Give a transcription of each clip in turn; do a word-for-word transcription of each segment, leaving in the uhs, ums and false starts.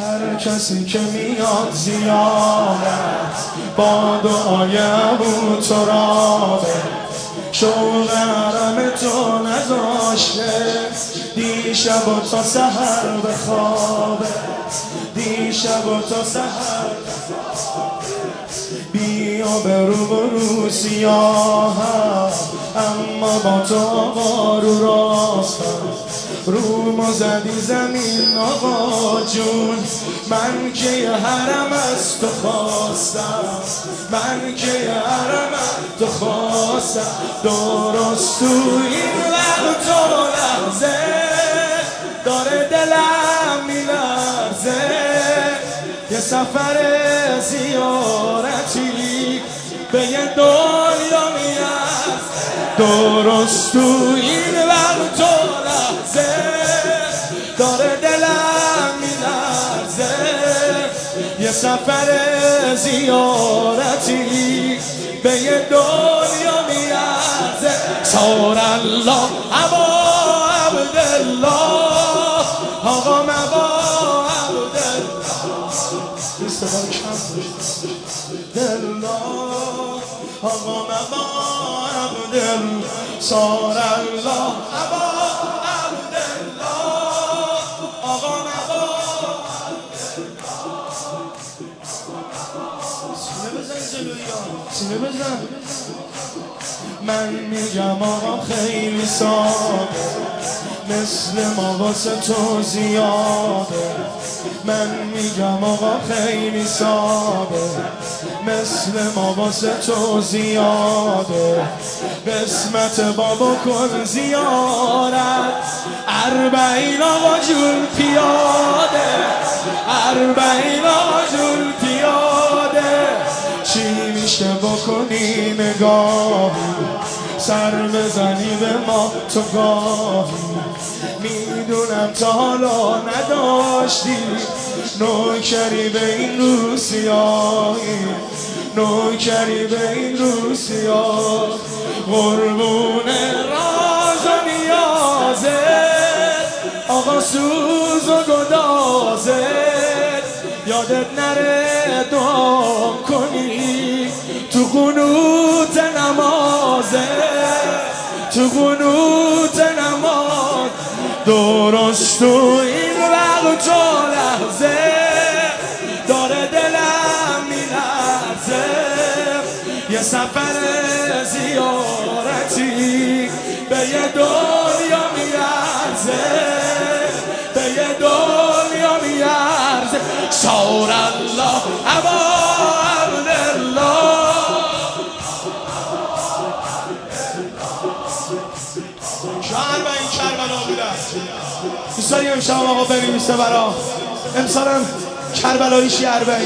هر کسی که میاد زیارت با دعای ابو ترابه، شوق حرم تو نذاشته دیشب و تا سحر بخوابه، دیشب و تا سحر بیا برو برو سیاهم، اما با تو آقا رو راستم، رومو زدی زمین آقا جون، من که یه حرم از تو خواستم، من که یه حرم از تو خواستم، درست تو این وقت و لحظه داره دلم میلرزه، یه سفر زیارتی به یه دنیا میارزه، درست تو این وقت و لحظه داره دلم میلرزه، یه سفر زیارتی به یه دنیا میارزه. صار الله ابا عبدالله، آقا مبا عبدالله، استفاده کم دلله، آقا مبا عبدالله، صار الله ابا عبدالله، آقا مبا سینه بزن جلویا، سینه بزن. من میگم آقا خیلی ساده، مثل ما واسه تو زیاده، من میگم آقا خیلی ساده، مثل ما واسه تو زیاده، قسمت بابا کن زیارت، اربعین آقا جون پیاده، اربعین آقا جون پیاده، چی میشه بکنی نگاهی، سر بزنی به ما تو گاهی، میدونم تا حالا نداشتی نوکری به این روسیایی، نوکری به این روسیایی، قربون راز و نیازت آقا سوز و گدازت، یادت نره دعا کنی تو قنوت نمازت، تو قنوت نماز، درست تو این وقت و لحظه داره دلم میلرزه، یه سفر زیارتی به یه دنیا میارزه، به یه دنیا میارزه. صار الله ابا عبدالله، شهر و این کربلا بودن دوست داریم امشب آقا بنویسه برا امسالم کربلاییشی اربعین.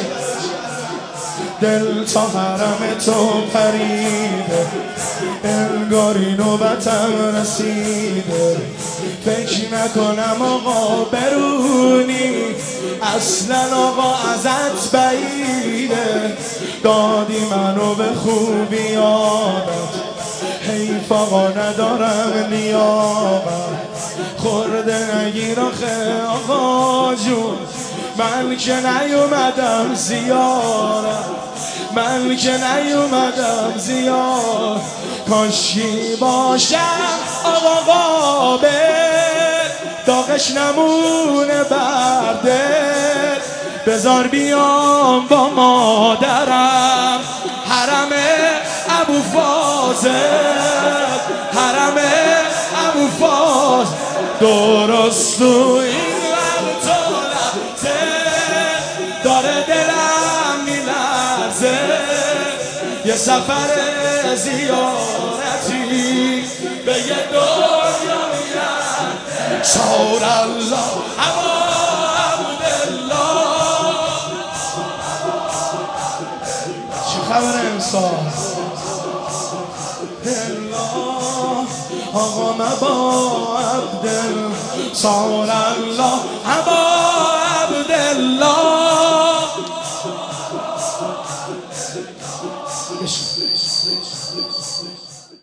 دل تا حرم تو پریده، انگاری نوبتم رسیده، فکر نکنم آقا برونی، اصلا آقا ازت بعیده، دادی منو به خوبی یادت، حیف آقا ندارم نیابم، خورده نگیر آخه آقا جون، من که نیومدم زیارت، من که نیومدم زیارت، کاشکی باشم آقا قابل، داغش نمونه بردل، بذار بیام با مادرم حرم ابو فاضل، حرم ابو فاضل، درست تو این وقت و لحظه داره دلم میلرزه، یه سفر زیارتی به یه دنیا میرزه. صار الله ابا عبدالله، چی خبر امسال آقا مبا عبدالله، صار الله ابا عبدالله.